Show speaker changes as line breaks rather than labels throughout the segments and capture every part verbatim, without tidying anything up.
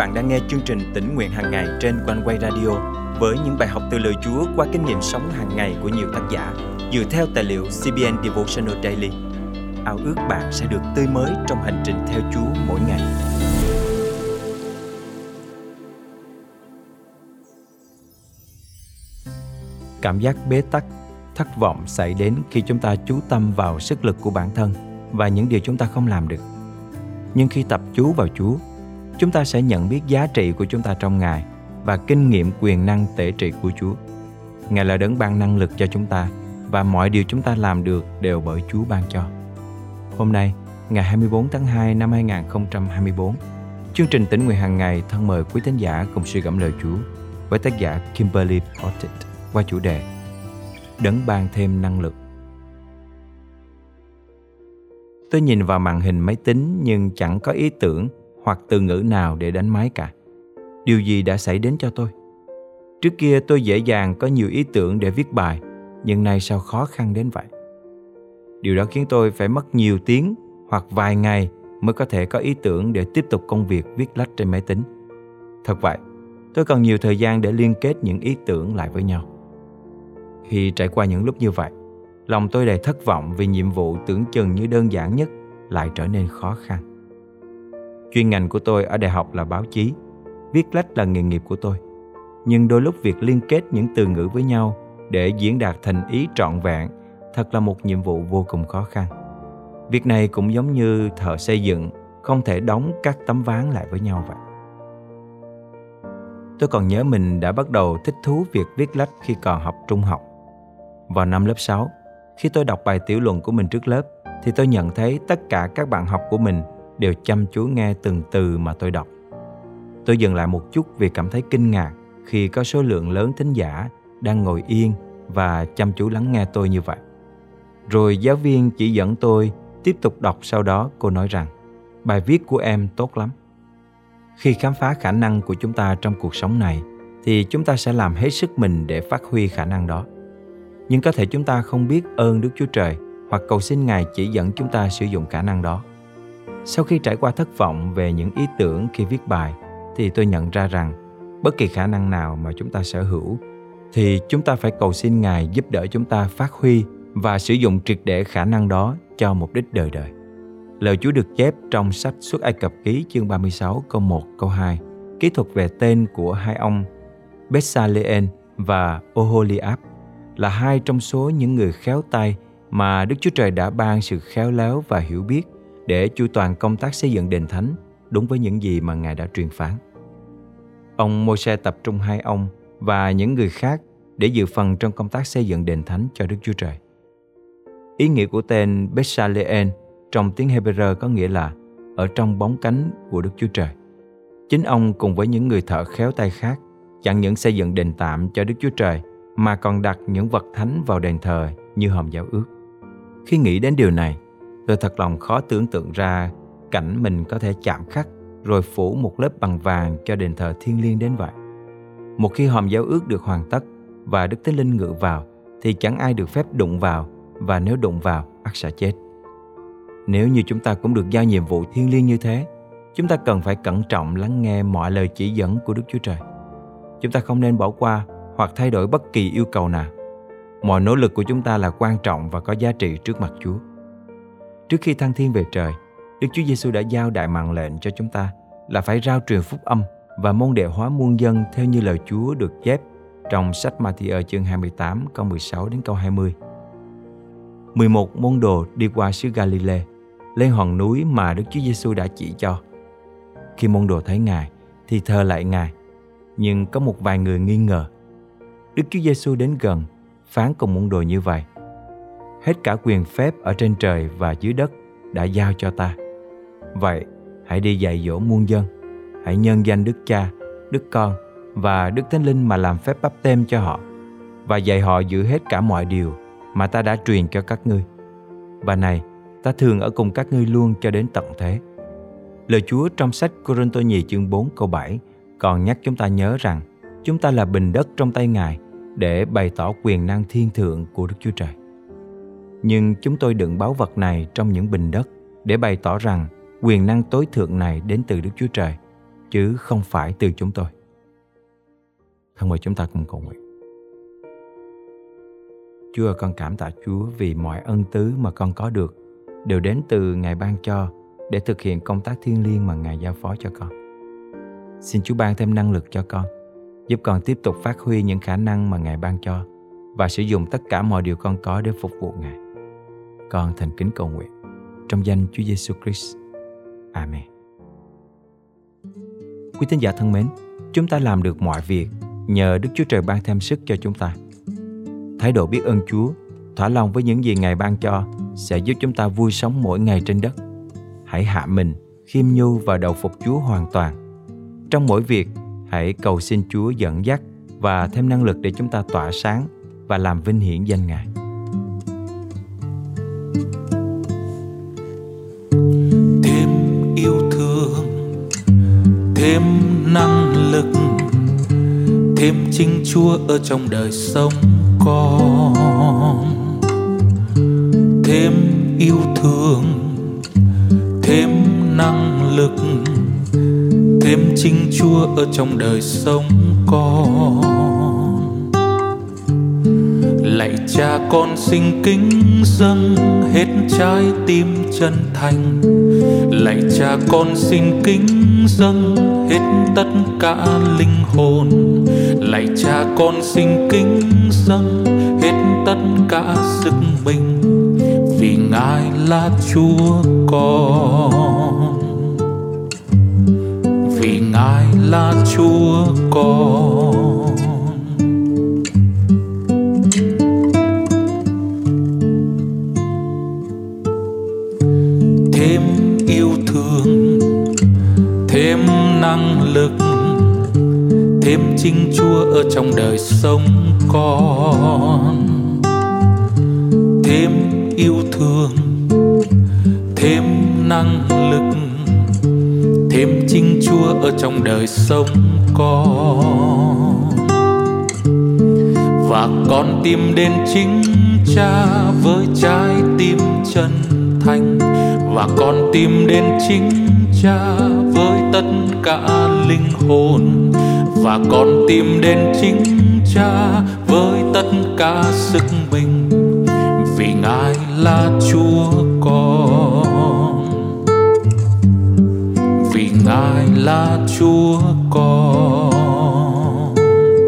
bạn đang nghe chương trình Tỉnh Nguyện Hàng Ngày trên Quanh Quay Radio với những bài học từ lời Chúa qua kinh nghiệm sống hàng ngày của nhiều tác giả dựa theo tài liệu xê bê en Devotional Daily. Ao ước bạn sẽ được tươi mới trong hành trình theo Chúa mỗi ngày. Cảm giác bế tắc, thất vọng xảy đến khi chúng ta chú tâm vào sức lực của bản thân và những điều chúng ta không làm được. Nhưng khi tập chú vào Chúa, chúng ta sẽ nhận biết giá trị của chúng ta trong Ngài và kinh nghiệm quyền năng tể trị của Chúa. Ngài là đấng ban năng lực cho chúng ta và mọi điều chúng ta làm được đều bởi Chúa ban cho. Hôm nay, ngày hai mươi bốn tháng hai năm hai nghìn không trăm hai mươi tư, chương trình Tỉnh Nguyện Hàng Ngày thân mời quý thính giả cùng suy gẫm lời Chúa với tác giả Kimberly Pottit qua chủ đề Đấng ban thêm năng lực. Tôi nhìn vào màn hình máy tính nhưng chẳng có ý tưởng hoặc từ ngữ nào để đánh máy cả. Điều gì đã xảy đến cho tôi? Trước kia tôi dễ dàng có nhiều ý tưởng để viết bài, nhưng nay sao khó khăn đến vậy? Điều đó khiến tôi phải mất nhiều tiếng hoặc vài ngày mới có thể có ý tưởng để tiếp tục công việc viết lách trên máy tính. Thật vậy, tôi cần nhiều thời gian để liên kết những ý tưởng lại với nhau. Khi trải qua những lúc như vậy, lòng tôi đầy thất vọng vì nhiệm vụ tưởng chừng như đơn giản nhất lại trở nên khó khăn. Chuyên ngành của tôi ở đại học là báo chí, viết lách là nghề nghiệp của tôi. Nhưng đôi lúc việc liên kết những từ ngữ với nhau để diễn đạt thành ý trọn vẹn thật là một nhiệm vụ vô cùng khó khăn. Việc này cũng giống như thợ xây dựng không thể đóng các tấm ván lại với nhau vậy. Tôi còn nhớ mình đã bắt đầu thích thú việc viết lách khi còn học trung học. Vào năm lớp sáu, khi tôi đọc bài tiểu luận của mình trước lớp, thì tôi nhận thấy tất cả các bạn học của mình đều chăm chú nghe từng từ mà tôi đọc. Tôi dừng lại một chút vì cảm thấy kinh ngạc khi có số lượng lớn thính giả đang ngồi yên và chăm chú lắng nghe tôi như vậy. Rồi giáo viên chỉ dẫn tôi tiếp tục đọc, sau đó cô nói rằng bài viết của em tốt lắm. Khi khám phá khả năng của chúng ta trong cuộc sống này thì chúng ta sẽ làm hết sức mình để phát huy khả năng đó. Nhưng có thể chúng ta không biết ơn Đức Chúa Trời hoặc cầu xin Ngài chỉ dẫn chúng ta sử dụng khả năng đó. Sau khi trải qua thất vọng về những ý tưởng khi viết bài, thì tôi nhận ra rằng bất kỳ khả năng nào mà chúng ta sở hữu thì chúng ta phải cầu xin Ngài giúp đỡ chúng ta phát huy và sử dụng triệt để khả năng đó cho mục đích đời đời. Lời Chúa được chép trong sách Xuất Ai Cập Ký chương ba mươi sáu câu một câu hai, ký thuật về tên của hai ông Bezaleel và Oholiab là hai trong số những người khéo tay mà Đức Chúa Trời đã ban sự khéo léo và hiểu biết để chu toàn công tác xây dựng đền thánh đúng với những gì mà Ngài đã truyền phán. Ông Môi-se tập trung hai ông và những người khác để dự phần trong công tác xây dựng đền thánh cho Đức Chúa Trời. Ý nghĩa của tên Bezaleel trong tiếng Hebrew có nghĩa là ở trong bóng cánh của Đức Chúa Trời. Chính ông cùng với những người thợ khéo tay khác chẳng những xây dựng đền tạm cho Đức Chúa Trời mà còn đặt những vật thánh vào đền thờ như hòm giao ước. Khi nghĩ đến điều này, tôi thật lòng khó tưởng tượng ra cảnh mình có thể chạm khắc rồi phủ một lớp bằng vàng cho đền thờ thiêng liêng đến vậy. Một khi hòm giao ước được hoàn tất và Đức Thánh Linh ngự vào thì chẳng ai được phép đụng vào, và nếu đụng vào ắt sẽ chết. Nếu như chúng ta cũng được giao nhiệm vụ thiêng liêng như thế, chúng ta cần phải cẩn trọng lắng nghe mọi lời chỉ dẫn của Đức Chúa Trời. Chúng ta không nên bỏ qua hoặc thay đổi bất kỳ yêu cầu nào. Mọi nỗ lực của chúng ta là quan trọng và có giá trị trước mặt Chúa. Trước khi thăng thiên về trời, Đức Chúa Giêsu đã giao đại mạng lệnh cho chúng ta là phải rao truyền phúc âm và môn đệ hóa muôn dân theo như lời Chúa được chép trong sách Ma-thi-ơ chương hai mươi tám câu mười sáu đến câu hai mươi. mười một môn đồ đi qua xứ Ga-li-lê, lên hòn núi mà Đức Chúa Giêsu đã chỉ cho. Khi môn đồ thấy Ngài thì thờ lạy Ngài, nhưng có một vài người nghi ngờ. Đức Chúa Giêsu đến gần, phán cùng môn đồ như vậy: hết cả quyền phép ở trên trời và dưới đất đã giao cho ta. Vậy, hãy đi dạy dỗ muôn dân, hãy nhân danh Đức Cha, Đức Con và Đức Thánh Linh mà làm phép báp têm cho họ, và dạy họ giữ hết cả mọi điều mà ta đã truyền cho các ngươi. Và này, ta thường ở cùng các ngươi luôn cho đến tận thế. Lời Chúa trong sách Cô-rinh-tô nhì chương bốn câu bảy còn nhắc chúng ta nhớ rằng chúng ta là bình đất trong tay Ngài để bày tỏ quyền năng thiên thượng của Đức Chúa Trời. Nhưng chúng tôi đựng báu vật này trong những bình đất để bày tỏ rằng quyền năng tối thượng này đến từ Đức Chúa Trời, chứ không phải từ chúng tôi. Thân mời chúng ta cùng cầu nguyện. Chúa ơi, con cảm tạ Chúa vì mọi ân tứ mà con có được đều đến từ Ngài ban cho để thực hiện công tác thiêng liêng mà Ngài giao phó cho con. Xin Chúa ban thêm năng lực cho con, giúp con tiếp tục phát huy những khả năng mà Ngài ban cho và sử dụng tất cả mọi điều con có để phục vụ Ngài. Con thành kính cầu nguyện trong danh Chúa Giêsu Christ. Amen. Quý tín giả thân mến, chúng ta làm được mọi việc nhờ Đức Chúa Trời ban thêm sức cho chúng ta. Thái độ biết ơn Chúa, thỏa lòng với những gì Ngài ban cho sẽ giúp chúng ta vui sống mỗi ngày trên đất. Hãy hạ mình, khiêm nhu và đầu phục Chúa hoàn toàn. Trong mỗi việc, hãy cầu xin Chúa dẫn dắt và thêm năng lực để chúng ta tỏa sáng và làm vinh hiển danh Ngài.
Thêm yêu thương, thêm năng lực, thêm chính Chúa ở trong đời sống con. Thêm yêu thương, thêm năng lực, thêm chính Chúa ở trong đời sống con. Lạy Cha, con xin kính dâng hết trái tim chân thành. Lạy Cha, con xin kính dâng hết tất cả linh hồn. Lạy Cha, con xin kính dâng hết tất cả sức mình, vì Ngài là Chúa con. Vì Ngài là Chúa con. Thêm yêu thương, thêm năng lực, thêm chính Chúa ở trong đời sống con. Thêm yêu thương, thêm năng lực, thêm chính Chúa ở trong đời sống con. Và con tìm đến chính Cha với trái tim chân thành. Và con tìm đến chính Cha với tất cả linh hồn. Và con tìm đến chính Cha với tất cả sức mình, vì Ngài là Chúa con. Vì Ngài là Chúa con,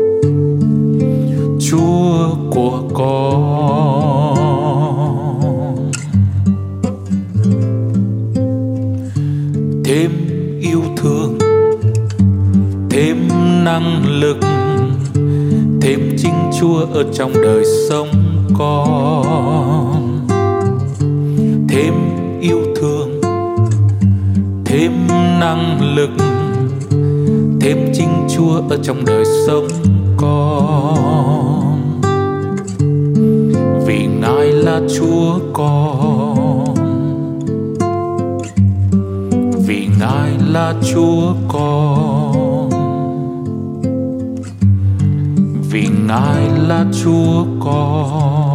Chúa của con. Thêm yêu thương, thêm năng lực, thêm chính Chúa ở trong đời sống con. Thêm yêu thương, thêm năng lực, thêm chính Chúa ở trong đời sống con. Vì Ngài là Chúa con. Vì Ngài là Chúa con. Vì Ngài là Chúa con.